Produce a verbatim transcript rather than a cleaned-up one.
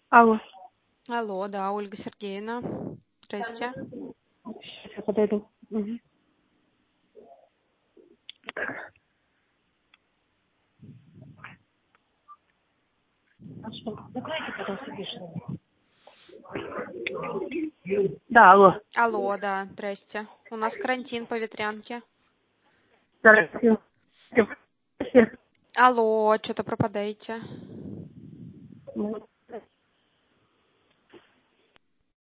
Алло. Алло, да, Ольга Сергеевна. Здрасте. Сейчас я подойду. Угу. А что? Закройте, пожалуйста, пишите. Да, алло. Алло, да, здрасте. У нас карантин по ветрянке. Здравствуйте. Алло, что-то пропадаете. Ну,